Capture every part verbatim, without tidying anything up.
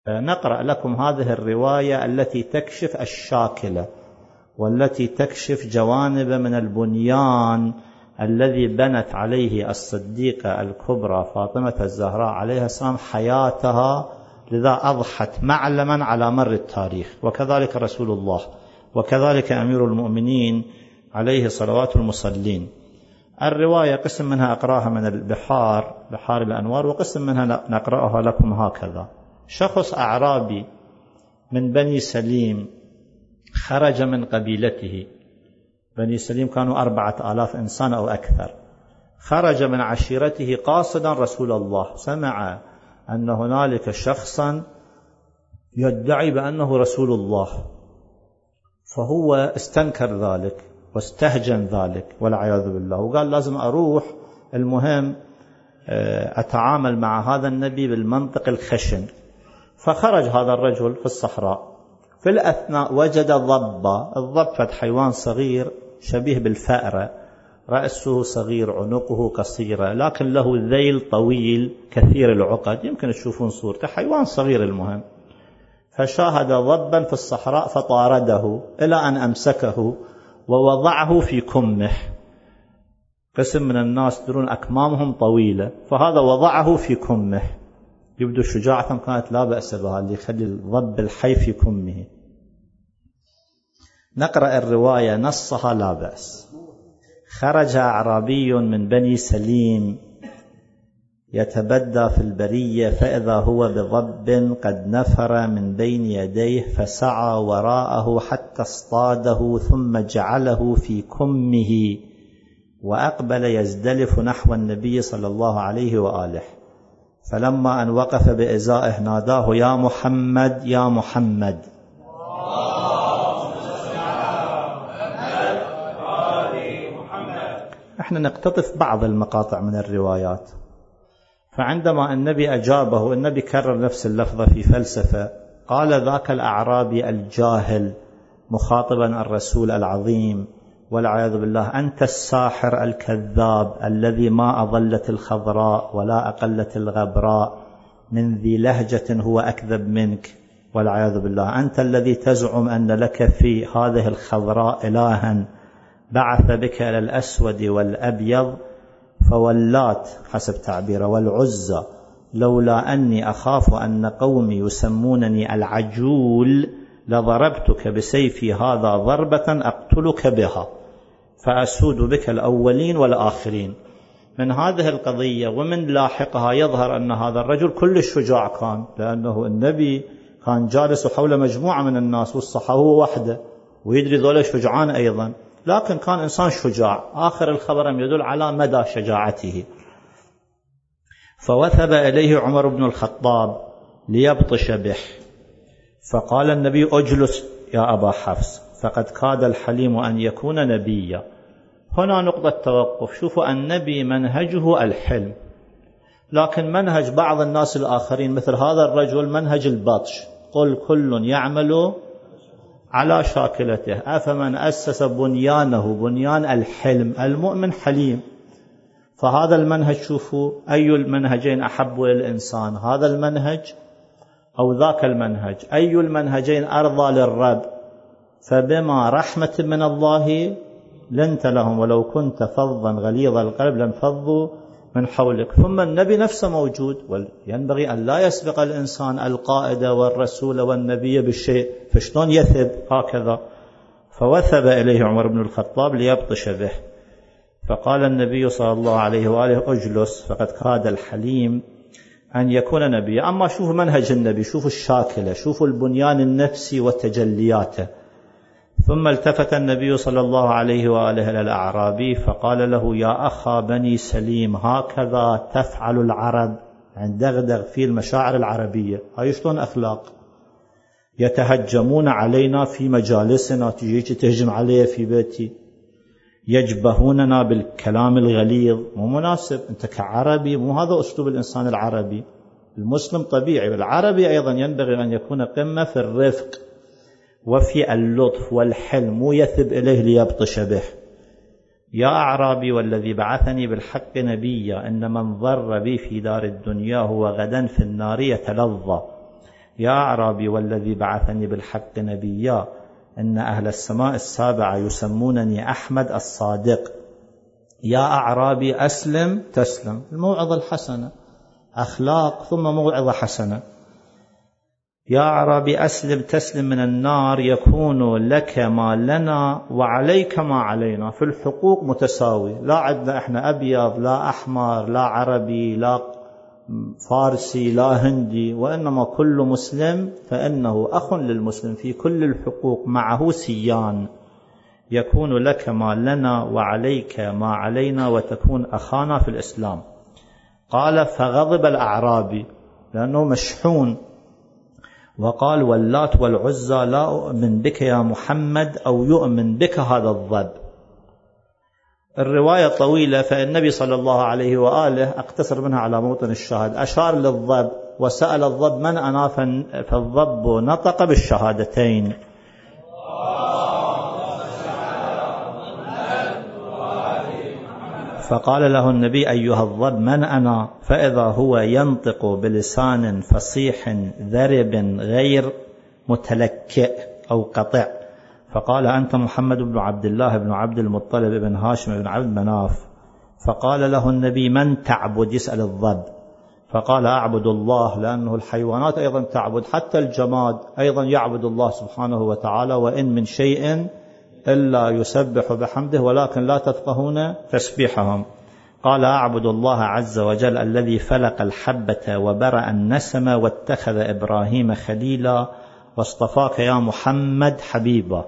نقرأ لكم هذه الرواية التي تكشف الشاكلة والتي تكشف جوانب من البنيان الذي بنت عليه الصديقة الكبرى فاطمة الزهراء عليها السلام حياتها، لذا أضحت معلما على مر التاريخ، وكذلك رسول الله، وكذلك أمير المؤمنين عليه صلوات المصلين. الرواية قسم منها أقرأها من البحار بحار الأنوار، وقسم منها نقرأها لكم هكذا. شخص أعرابي من بني سليم خرج من قبيلته، بني سليم كانوا أربعة آلاف إنسان أو أكثر، خرج من عشيرته قاصدا رسول الله، سمع أن هنالك شخصا يدعي بأنه رسول الله، فهو استنكر ذلك واستهجن ذلك والعياذ بالله، وقال لازم أروح، المهم أتعامل مع هذا النبي بالمنطق الخشن. فخرج هذا الرجل في الصحراء، في الأثناء وجد ضبا. الضب حيوان صغير شبيه بالفأرة، رأسه صغير، عنقه قصيرة، لكن له ذيل طويل كثير العقد، يمكن تشوفون صورته، حيوان صغير المهم. فشاهد ضبا في الصحراء فطارده إلى أن أمسكه ووضعه في كمه. قسم من الناس درون أكمامهم طويلة، فهذا وضعه في كمه، يبدو شجاعة كانت لا بأس بها اللي يخلي الضب الحي في كمه. نقرأ الرواية نصها لا بأس. خرج أعرابي من بني سليم يتبدى في البرية، فإذا هو بضب قد نفر من بين يديه، فسعى وراءه حتى اصطاده ثم جعله في كمه، وأقبل يزدلف نحو النبي صلى الله عليه وآله. فلما أن وقف بإزائه ناداه يا محمد يا محمد. احنا نقتطف بعض المقاطع من الروايات. فعندما النبي أجابه، النبي كرر نفس اللفظة في فلسفة، قال ذاك الأعرابي الجاهل مخاطبا الرسول العظيم والعياذ بالله: أنت الساحر الكذاب الذي ما أضلت الخضراء ولا أقلت الغبراء من ذي لهجة هو أكذب منك والعياذ بالله. أنت الذي تزعم أن لك في هذه الخضراء إلها بعث بك إلى الأسود والأبيض فولات حسب تعبيره والعزى، لولا أني أخاف أن قومي يسمونني العجول لضربتك بسيفي هذا ضربة أقتلك بها فأسود بك الأولين والآخرين. من هذه القضية ومن لاحقها يظهر أن هذا الرجل كل شجاع كان، لأنه النبي كان جالس حول مجموعة من الناس والصحابة هو وحده، ويدري ذولا شجعان أيضا، لكن كان إنسان شجاع. آخر الخبر يدل على مدى شجاعته. فوثب إليه عمر بن الخطاب ليبطش به، فقال النبي: أجلس يا أبا حفص، فقد كاد الحليم أن يكون نبيا. هنا نقطة توقف. شوفوا، النبي منهجه الحلم، لكن منهج بعض الناس الآخرين مثل هذا الرجل منهج البطش. قل كل يعمل على شاكلته أفمن أسس بنيانه بنيان الحلم. المؤمن حليم. فهذا المنهج، شوفوا أي المنهجين أحب للإنسان، هذا المنهج أو ذاك المنهج، أي المنهجين أرضى للرب. فبما رحمة من الله لنت لهم ولو كنت فظا غليظ القلب لانفضوا من حولك. ثم النبي نفسه موجود، وينبغي أن لا يسبق الإنسان القائد والرسول والنبي بالشيء، فشلون يثب هكذا؟ فوثب إليه عمر بن الخطاب ليبطش به، فقال النبي صلى الله عليه وآله: أجلس، فقد كاد الحليم أن يكون نبيا. أما شوفوا منهج النبي، شوفوا الشاكلة، شوفوا البنيان النفسي وتجلياته. ثم التفت النبي صلى الله عليه وآله إلى الأعرابي فقال له: يا أخا بني سليم، هكذا تفعل العرب. عند دغدغ في المشاعر العربية. هاي شلون أخلاق؟ يتهجمون علينا في مجالسنا، تجي تهجم علي في بيتي، يجبهوننا بالكلام الغليظ. مو مناسب، أنت كعربي مو هذا أسلوب الإنسان العربي. المسلم طبيعي، والعربي أيضا ينبغي أن يكون قمة في الرفق وفي اللطف والحلم، مو يثب إليه ليبطش به. يا أعرابي والذي بعثني بالحق نبيا، إن من ضر بي في دار الدنيا هو غدا في النار يتلظى. يا أعرابي والذي بعثني بالحق نبيا إن أهل السماء السابعة يسمونني أحمد الصادق. يا أعرابي أسلم تسلم، الموعظة الحسنة، أخلاق ثم موعظة حسنة. يا أعرابي أسلم تسلم من النار، يكون لك ما لنا وعليك ما علينا، في الحقوق متساوي، لا عندنا إحنا أبيض لا أحمر لا عربي لا فارسي لا هندي، وإنما كل مسلم فإنه أخ للمسلم في كل الحقوق، معه سيان، يكون لك ما لنا وعليك ما علينا وتكون أخانا في الإسلام. قال فغضب الأعرابي لأنه مشحون وقال واللات والعزى لا أؤمن بك يا محمد أو يؤمن بك هذا الضب. الرواية طويلة، فالنبي صلى الله عليه وآله أقتصر منها على موطن الشاهد، أشار للضب وسأل الضب من أنا، فالضب نطق بالشهادتين. فقال له النبي أيها الضب من أنا، فإذا هو ينطق بلسان فصيح ذرب غير متلكئ أو قطع، فقال أنت محمد بن عبد الله بن عبد المطلب بن هاشم بن عبد مناف. فقال له النبي من تعبد، يسأل الضب، فقال أعبد الله، لأنه الحيوانات أيضا تعبد، حتى الجماد أيضا يعبد الله سبحانه وتعالى، وإن من شيء إلا يسبح بحمده ولكن لا تفقهون تسبيحهم. قال أعبد الله عز وجل الذي فلق الحبة وبرأ النسمة واتخذ إبراهيم خليلا واصطفاك يا محمد حبيبا.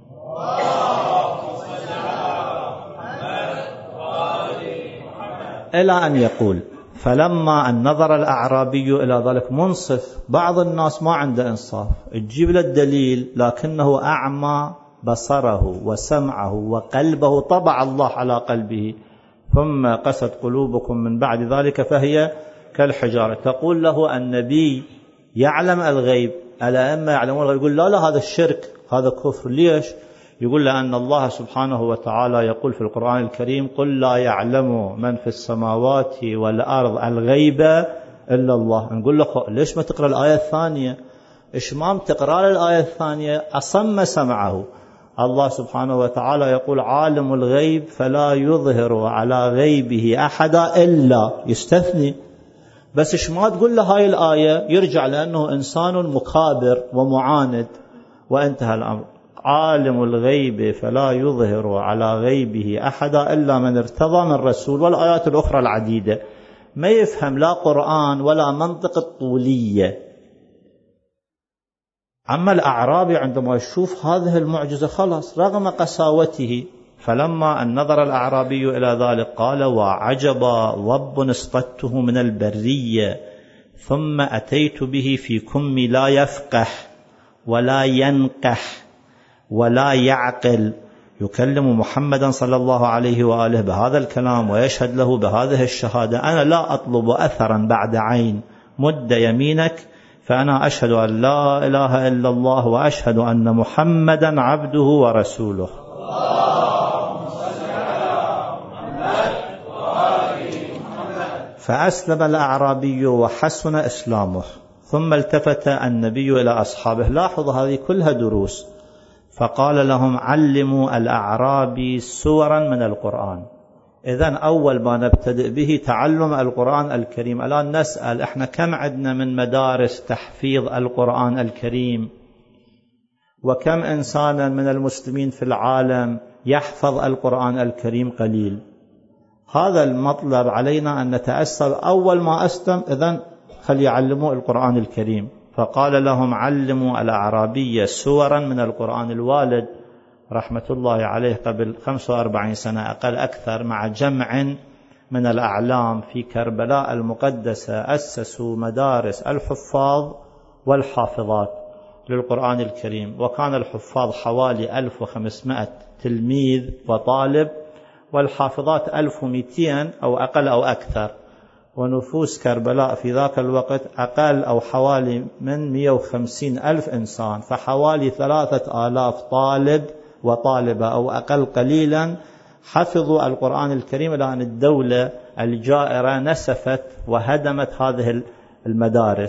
إلى أن يقول فلما أن نظر الأعرابي إلى ذلك منصف، بعض الناس ما عنده إنصاف، تجيب له الدليل لكنه أعمى بصره وسمعه وقلبه، طبع الله على قلبه، ثم قست قلوبكم من بعد ذلك فهي كالحجارة. تقول له النبي يعلم الغيب، الأئمة يعلمون الغيب، يقول لا لا هذا الشرك هذا كفر. ليش؟ يقول لأن الله سبحانه وتعالى يقول في القرآن الكريم قل لا يعلم من في السماوات والأرض الغيب إلا الله. نقول له ليش ما تقرأ الآية الثانية؟ إشمام تقرأ الآية الثانية أصم سمعه. الله سبحانه وتعالى يقول عالم الغيب فلا يظهر على غيبه أحدا إلا، يستثني، بس إيش ما تقول له هاي الآية يرجع لأنه إنسان مكابر ومعاند، وانتهى الأمر. عالم الغيب فلا يظهر على غيبه أحدا إلا من ارتضى من رسول، والآيات الأخرى العديدة. ما يفهم لا قرآن ولا منطق الطولية. أما الأعرابي عندما يشوف هذه المعجزة خلاص رغم قساوته. فلما أن نظر الأعرابي إلى ذلك قال وعجبا ضب اصطدته من البرية ثم أتيت به في كمي لا يفقه ولا ينقح ولا يعقل، يكلم محمدا صلى الله عليه وآله بهذا الكلام ويشهد له بهذه الشهادة. أنا لا أطلب أثرا بعد عين، مد يمينك فأنا أشهد أن لا إله إلا الله وأشهد أن محمدا عبده ورسوله. فأسلم الأعرابي وحسن إسلامه. ثم التفت النبي إلى أصحابه، لاحظ هذه كلها دروس، فقال لهم علموا الأعرابي سورا من القرآن. إذن أول ما نبتدئ به تعلم القرآن الكريم. الآن نسأل إحنا كم عندنا من مدارس تحفيظ القرآن الكريم، وكم إنسانا من المسلمين في العالم يحفظ القرآن الكريم قليل. هذا المطلب علينا أن نتأسى. أول ما أسلم إذن خليعلموا القرآن الكريم، فقال لهم علموا الأعرابي سورا من القرآن. الوالد رحمة الله عليه قبل خمسة وأربعين سنة أقل أكثر مع جمع من الأعلام في كربلاء المقدسة أسسوا مدارس الحفاظ والحافظات للقرآن الكريم، وكان الحفاظ حوالي ألف وخمسمائة تلميذ وطالب، والحافظات ألف ومئتين أو أقل أو أكثر. ونفوس كربلاء في ذاك الوقت أقل أو حوالي من مئة وخمسين ألف إنسان، فحوالي ثلاثة آلاف طالب وطالبة أو أقل قليلا حفظوا القرآن الكريم، لأن الدولة الجائرة نسفت وهدمت هذه المدارس.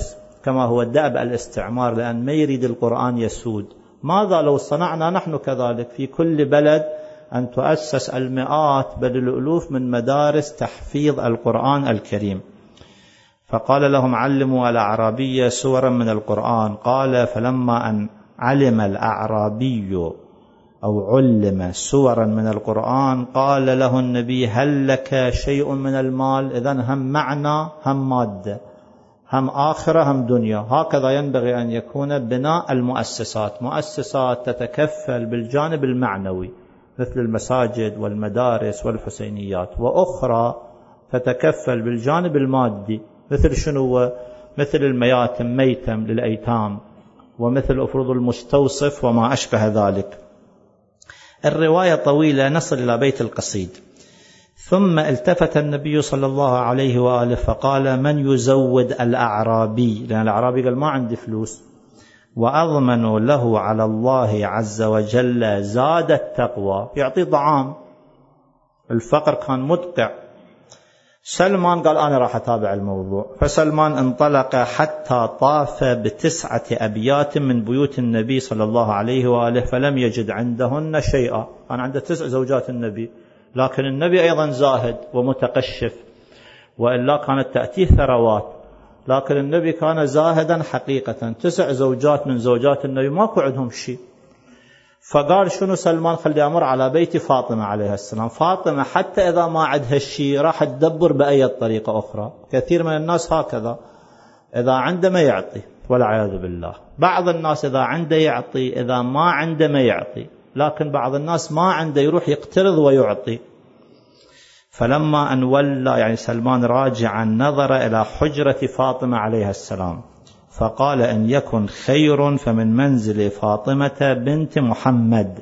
كما هو دأب الاستعمار، لأن ما يريد القرآن يسود. ماذا لو صنعنا نحن كذلك في كل بلد أن تؤسس المئات بل الألوف من مدارس تحفيظ القرآن الكريم؟ فقال لهم علموا الأعرابي سورا من القرآن. قال فلما أن علم الأعرابي أو علم سورا من القرآن قال له النبي هل لك شيء من المال؟ إذن هم معنى هم مادة، هم آخرة هم دنيا. هكذا ينبغي أن يكون بناء المؤسسات، مؤسسات تتكفل بالجانب المعنوي مثل المساجد والمدارس والحسينيات، وأخرى تتكفل بالجانب المادي مثل شنو؟ مثل المياتم، ميتم للأيتام، ومثل أفرض المستوصف وما أشبه ذلك. الرواية طويلة، نصل إلى بيت القصيد. ثم التفت النبي صلى الله عليه وآله فقال من يزود الأعرابي؟ لأن الأعرابي قال ما عندي فلوس، وأضمن له على الله عز وجل زاد التقوى، يعطي طعام، الفقر كان مدقع. سلمان قال أنا راح أتابع الموضوع، فسلمان انطلق حتى طاف بتسعة أبيات من بيوت النبي صلى الله عليه وآله فلم يجد عندهن شيئا. كان عنده تسع زوجات النبي، لكن النبي أيضا زاهد ومتقشف، وإلا كانت تأتيه ثروات، لكن النبي كان زاهدا حقيقة. تسع زوجات من زوجات النبي ماكو عندهم شيء. فقال شنو سلمان؟ خلي أمر على بيت فاطمة عليه السلام. فاطمة حتى إذا ما عندها الشيء راح تدبر بأي طريقة أخرى. كثير من الناس هكذا، إذا عنده ما يعطي والعياذ بالله. بعض الناس إذا عنده يعطي، إذا ما عنده ما يعطي، لكن بعض الناس ما عنده يروح يقترض ويعطي. فلما أن ولى يعني سلمان راجعا نظر إلى حجرة فاطمة عليه السلام فقال إن يكن خير فمن منزل فاطمة بنت محمد.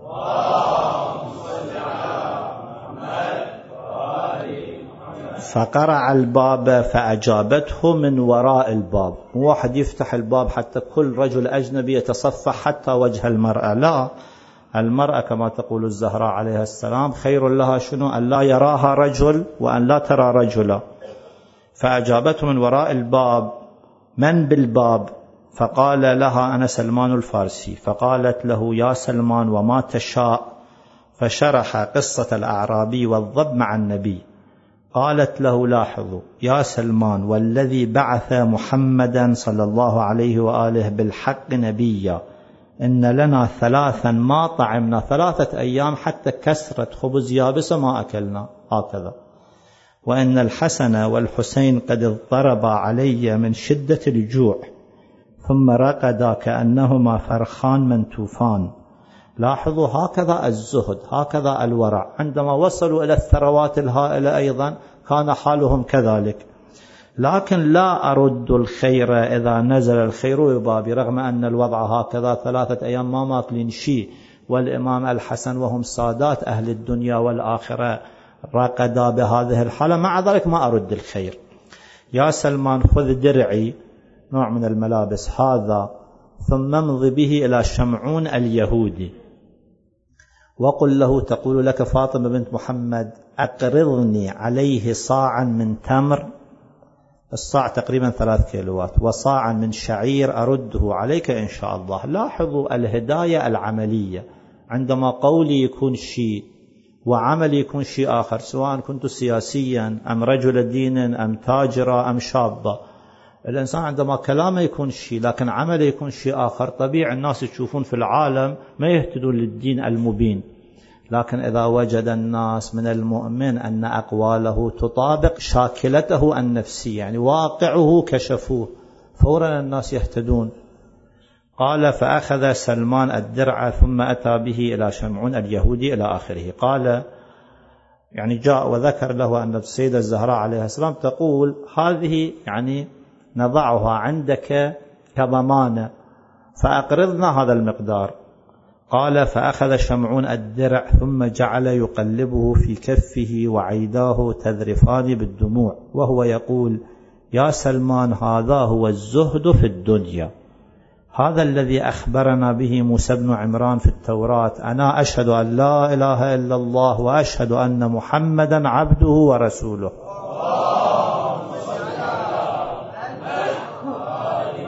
فقرع الباب فأجابته من وراء الباب. واحد يفتح الباب حتى كل رجل أجنبي يتصفح حتى وجه المرأة، لا، المرأة كما تقول الزهراء عليه السلام خير لها شنو؟ أن لا يراها رجل وأن لا ترى رجلا. فأجابته من وراء الباب من بالباب؟ فقال لها أنا سلمان الفارسي. فقالت له يا سلمان وما تشاء؟ فشرح قصة الأعرابي والضب مع النبي. قالت له لاحظوا يا سلمان والذي بعث محمدا صلى الله عليه وآله بالحق نبيا إن لنا ثلاثا ما طعمنا، ثلاثة أيام حتى كسرة خبز يابسة ما أكلنا هكذا، وإن الحسن والحسين قد اضطربا علي من شدة الجوع ثم رقدا كأنهما فرخان منتوفان. لاحظوا هكذا الزهد، هكذا الورع. عندما وصلوا إلى الثروات الهائلة أيضا كان حالهم كذلك. لكن لا أرد الخير إذا نزل الخير يبابي، رغم أن الوضع هكذا ثلاثة أيام ما ماكلين شيء، والإمام الحسن وهم سادات أهل الدنيا والآخرة رقدا بهذه الحالة، مع ذلك ما أرد الخير. يا سلمان خذ درعي، نوع من الملابس هذا، ثم امض به إلى شمعون اليهودي وقل له تقول لك فاطمة بنت محمد أقرضني عليه صاعا من تمر، الصاع تقريبا ثلاث كيلوات، وصاعا من شعير أرده عليك إن شاء الله. لاحظوا الهداية العملية، عندما قولي يكون شيء وعملي يكون شيء آخر، سواء كنت سياسيا أم رجل دين أم تاجرة أم شابة. الإنسان عندما كلامه يكون شيء لكن عمله يكون شيء آخر، طبيعي الناس يشوفون في العالم ما يهتدون للدين المبين. لكن إذا وجد الناس من المؤمن أن أقواله تطابق شاكلته النفسية، يعني واقعه كشفوه، فورا الناس يهتدون. قال فأخذ سلمان الدرع ثم أتى به إلى شمعون اليهودي إلى آخره. قال يعني جاء وذكر له أن السيدة الزهراء عليه السلام تقول هذه يعني نضعها عندك كضمانة، فأقرضنا هذا المقدار. قال فأخذ شمعون الدرع ثم جعل يقلبه في كفه وعيداه تذرفان بالدموع وهو يقول يا سلمان هذا هو الزهد في الدنيا، هذا الذي أخبرنا به موسى بن عمران في التوراة، أنا أشهد أن لا إله إلا الله وأشهد أن محمدا عبده ورسوله.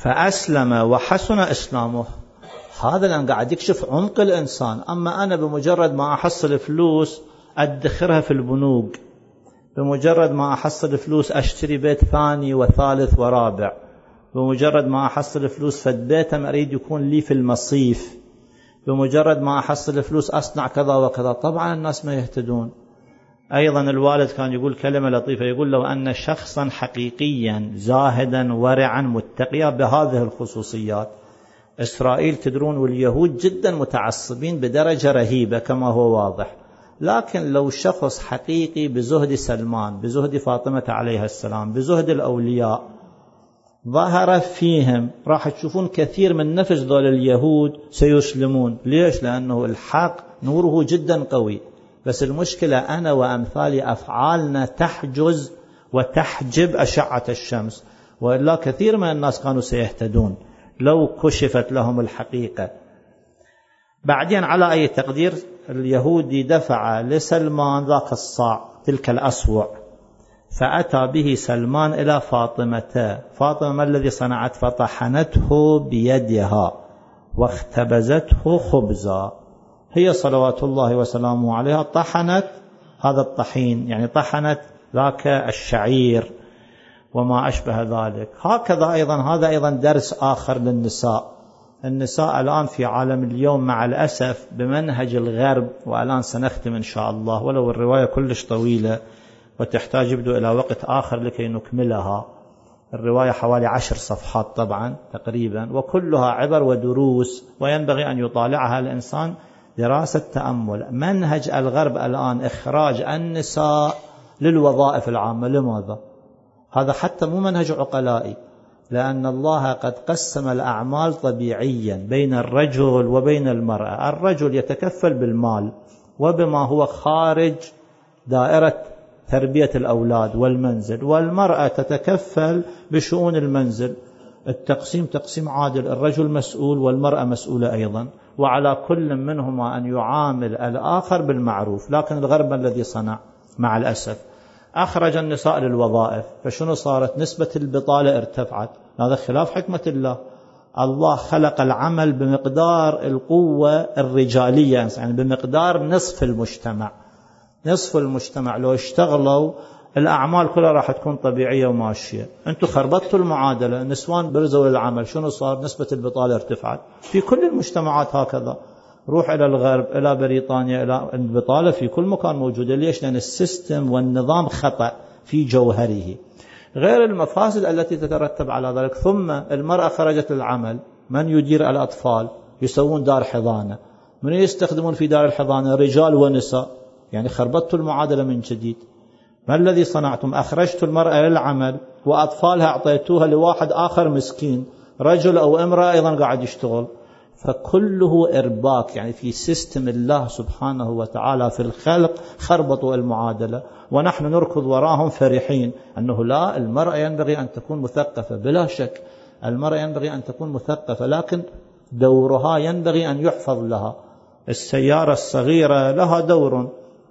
فأسلم وحسن إسلامه. هذا الآن قاعد يكشف عمق الإنسان. أما أنا بمجرد ما أحصل فلوس أدخرها في البنوك، بمجرد ما أحصل فلوس أشتري بيت ثاني وثالث ورابع، بمجرد ما أحصل فلوس فد بيت أريد يكون لي في المصيف، بمجرد ما أحصل فلوس أصنع كذا وكذا، طبعا الناس ما يهتدون. أيضا الوالد كان يقول كلمة لطيفة، يقول لو أن شخصا حقيقيا زاهدا ورعا متقيا بهذه الخصوصيات. إسرائيل تدرون واليهود جدا متعصبين بدرجة رهيبة كما هو واضح، لكن لو شخص حقيقي بزهد سلمان، بزهد فاطمة عليها السلام، بزهد الأولياء ظهر فيهم، راح تشوفون كثير من نفس ذول اليهود سيسلمون. ليش؟ لأنه الحق نوره جدا قوي، بس المشكلة أنا وأمثالي أفعالنا تحجز وتحجب أشعة الشمس، وإلا كثير من الناس كانوا سيهتدون لو كشفت لهم الحقيقة. بعدين على أي تقدير اليهودي دفع لسلمان ذاك الصاع، تلك الأصوع، فأتى به سلمان إلى فاطمة. فاطمة ما الذي صنعت؟ فطحنته بيدها واختبزته خبزا. هي صلوات الله وسلامه عليها طحنت هذا الطحين، يعني طحنت ذاك الشعير وما أشبه ذلك. هكذا أيضا هذا أيضا درس آخر للنساء. النساء الآن في عالم اليوم مع الأسف بمنهج الغرب، والآن سنختم إن شاء الله، ولو الرواية كلش طويلة وتحتاج يبدو إلى وقت آخر لكي نكملها. الرواية حوالي عشر صفحات طبعا تقريبا، وكلها عبر ودروس، وينبغي أن يطالعها الإنسان دراسة تأمل. منهج الغرب الآن إخراج النساء للوظائف العامة. لماذا؟ هذا حتى مو منهج عقلائي، لأن الله قد قسم الأعمال طبيعيا بين الرجل وبين المرأة. الرجل يتكفل بالمال وبما هو خارج دائرة تربية الأولاد والمنزل، والمرأة تتكفل بشؤون المنزل. التقسيم تقسيم عادل، الرجل مسؤول والمرأة مسؤولة أيضا، وعلى كل منهما أن يعامل الآخر بالمعروف. لكن الغرب الذي صنع مع الأسف أخرج النساء للوظائف، فشنو صارت؟ نسبة البطالة ارتفعت. هذا خلاف حكمة الله. الله خلق العمل بمقدار القوة الرجالية، يعني بمقدار نصف المجتمع. نصف المجتمع لو اشتغلوا الأعمال كلها راح تكون طبيعية وماشية. أنتم خربطتوا المعادلة، النسوان برزوا للعمل، شنو صار؟ نسبة البطالة ارتفعت. في كل المجتمعات هكذا. روح إلى الغرب، إلى بريطانيا، إلى البطالة في كل مكان موجودة. ليش؟ لأن السيستم والنظام خطأ في جوهره، غير المفاسد التي تترتب على ذلك. ثم المرأة خرجت للعمل، من يدير الأطفال؟ يسوون دار حضانة. من يستخدمون في دار الحضانة؟ رجال ونساء. يعني خربطتوا المعادلة من جديد. ما الذي صنعتم؟ أخرجتوا المرأة للعمل وأطفالها أعطيتوها لواحد آخر مسكين، رجل أو امرأة أيضا قاعد يشتغل. فكله إرباك، يعني في سيستم الله سبحانه وتعالى في الخلق خربطوا المعادلة، ونحن نركض وراهم فرحين أنه لا، المرأة ينبغي أن تكون مثقفة. بلا شك المرأة ينبغي أن تكون مثقفة، لكن دورها ينبغي أن يحفظ لها. السيارة الصغيرة لها دور،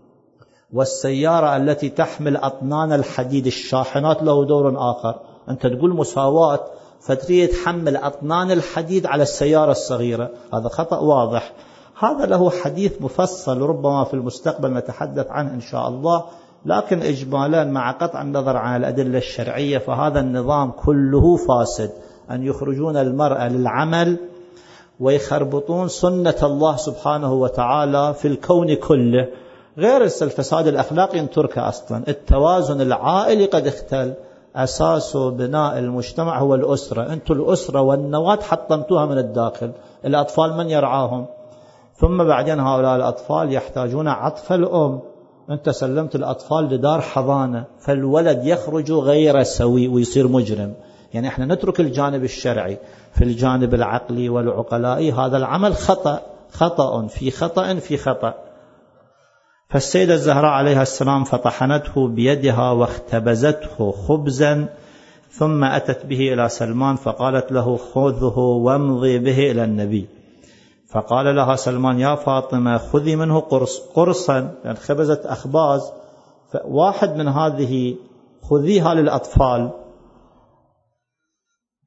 والسيارة التي تحمل أطنان الحديد الشاحنات له دور آخر. أنت تقول مساواة، فتريد تحمل أطنان الحديد على السيارة الصغيرة، هذا خطأ واضح. هذا له حديث مفصل ربما في المستقبل نتحدث عنه إن شاء الله، لكن إجمالا مع قطع النظر عن الأدلة الشرعية فهذا النظام كله فاسد. أن يخرجون المرأة للعمل ويخربطون سنة الله سبحانه وتعالى في الكون كله، غير الفساد الأخلاقي ينتركه أصلا. التوازن العائلي قد اختل، أساس بناء المجتمع هو الأسرة. أنتم الأسرة والنواة حطمتوها من الداخل. الأطفال من يرعاهم؟ ثم بعدين هؤلاء الأطفال يحتاجون عطف الأم. أنت سلمت الأطفال لدار حضانة، فالولد يخرج غير سوي ويصير مجرم. يعني احنا نترك الجانب الشرعي، في الجانب العقلي والعقلائي هذا العمل خطأ خطأ في خطأ في خطأ. فالسيدة الزهراء عليها السلام فطحنته بيدها واختبزته خبزا، ثم أتت به إلى سلمان فقالت له خذه وامضي به إلى النبي. فقال لها سلمان يا فاطمة خذي منه قرص قرصا، يعني خبزت أخباز، واحد من هذه خذيها للأطفال.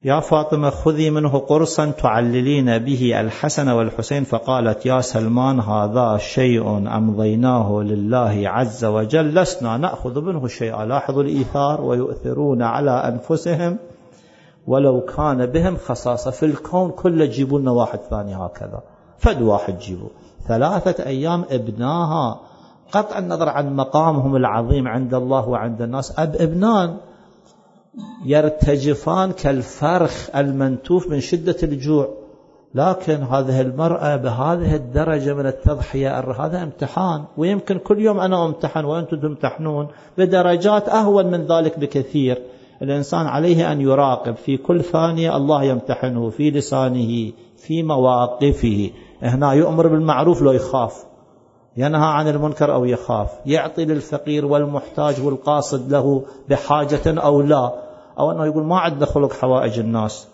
يا فاطمة خذي منه قرصا تعللين به الحسن والحسين. فقالت يا سلمان هذا شيء أمضيناه لله عز وجل لسنا نأخذ منه شيئا. لاحظوا الإيثار، ويؤثرون على أنفسهم ولو كان بهم خصاصة. في الكون كله جيبوا لنا واحد ثاني هكذا، فد واحد جيبوا. ثلاثة أيام ابناها، قطع النظر عن مقامهم العظيم عند الله وعند الناس، أب ابنان يرتجفان كالفرخ المنتوف من شدة الجوع. لكن هذه المرأة بهذه الدرجة من التضحية، هذا امتحان، ويمكن كل يوم أنا امتحن وأنتم تمتحنون بدرجات أهون من ذلك بكثير. الإنسان عليه أن يراقب في كل ثانية الله يمتحنه في لسانه، في مواقفه. هنا يؤمر بالمعروف لو يخاف، ينهى عن المنكر أو يخاف، يعطي للفقير والمحتاج والقاصد له بحاجة أو لا، أو أنه يقول ما عندنا خلق حوائج الناس.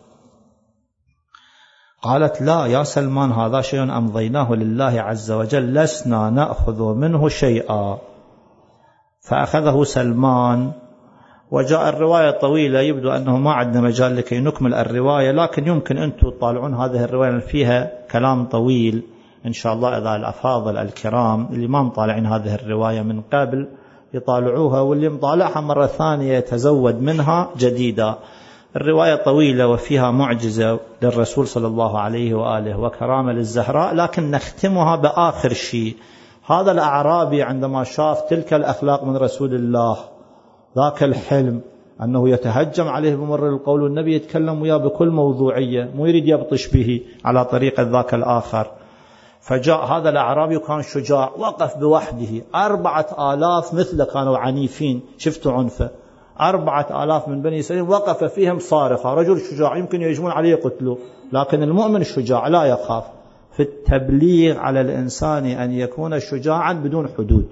قالت لا يا سلمان هذا شيء أمضيناه لله عز وجل لسنا نأخذ منه شيئا. فأخذه سلمان. وجاء الرواية طويلة، يبدو أنه ما عندنا مجال لكي نكمل الرواية، لكن يمكن أنتم تطالعون هذه الرواية فيها كلام طويل إن شاء الله. إذا الأفاضل الكرام اللي ما مطالعين هذه الرواية من قبل يطالعوها، واللي مطالعها مرة ثانية يتزود منها جديدة. الرواية طويلة وفيها معجزة للرسول صلى الله عليه وآله وكرامة للزهراء، لكن نختمها بآخر شيء. هذا الأعرابي عندما شاف تلك الأخلاق من رسول الله، ذاك الحلم، أنه يتهجم عليه بمر القول والنبي يتكلم وياه بكل موضوعية، مو يريد يبطش به على طريقة ذاك الآخر. فجاء هذا الأعرابي وكان شجاع، وقف بوحده. أربعة آلاف مثله كانوا عنيفين، شفتوا عنفه، أربعة آلاف من بني سليم وقف فيهم صارخا. رجل شجاع يمكن يجمون عليه يقتلوا، لكن المؤمن الشجاع لا يخاف. في التبليغ على الإنسان أن يكون شجاعا بدون حدود.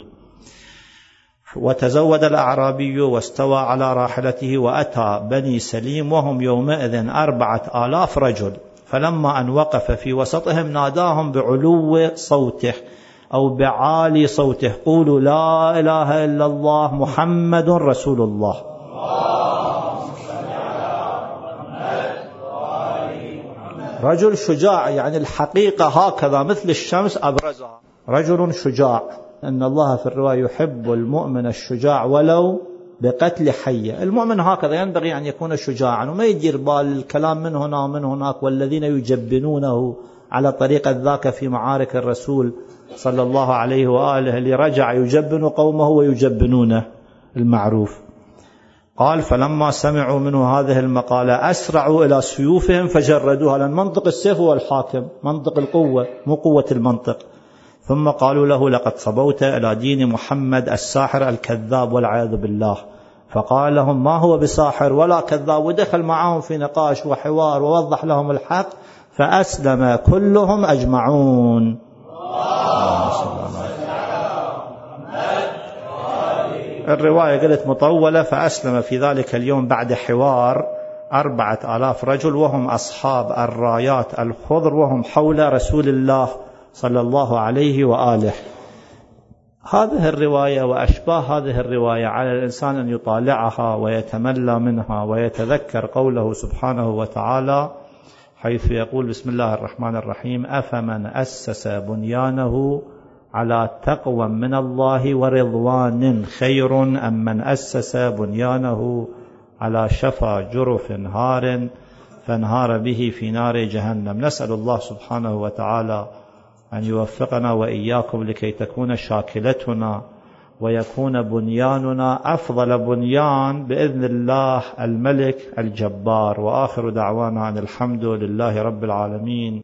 وتزود الأعرابي واستوى على راحلته وأتى بني سليم وهم يومئذ أربعة آلاف رجل. فلما أن وقف في وسطهم ناداهم بعلو صوته أو بعالي صوته قولوا لا إله إلا الله محمد رسول الله. رجل شجاع، يعني الحقيقة هكذا مثل الشمس أبرزها، رجل شجاع. أن الله في الرواية يحب المؤمن الشجاع ولو بقتل حية. المؤمن هكذا ينبغي أن يكون شجاعا، وما يدير بال الكلام من هنا ومن هناك، والذين يجبنونه على طريقة ذاك في معارك الرسول صلى الله عليه وآله، اللي رجع يجبن قومه ويجبنونه المعروف. قال فلما سمعوا منه هذه المقالة أسرعوا إلى سيوفهم فجردوها، لأن منطق السيف هو الحاكم، منطق القوة مو قوة المنطق. ثم قالوا له لقد صبوت إلى دين محمد الساحر الكذاب والعياذ بالله. فقال لهم ما هو بساحر ولا كذاب، ودخل معهم في نقاش وحوار ووضح لهم الحق، فأسلم كلهم أجمعون. الرواية قلت مطولة. فأسلم في ذلك اليوم بعد حوار أربعة آلاف رجل، وهم أصحاب الرايات الخضر، وهم حول رسول الله صلى الله عليه وآله. هذه الرواية وأشباه هذه الرواية على الإنسان أن يطالعها ويتملى منها ويتذكر قوله سبحانه وتعالى حيث يقول بسم الله الرحمن الرحيم أفمن أسس بنيانه على تقوى من الله ورضوان خير أم من أسس بنيانه على شفا جرف هار فانهار به في نار جهنم. نسأل الله سبحانه وتعالى أن يوفقنا وإياكم لكي تكون شاكلتنا ويكون بنياننا أفضل بنيان بإذن الله الملك الجبار. وآخر دعوانا أن الحمد لله رب العالمين.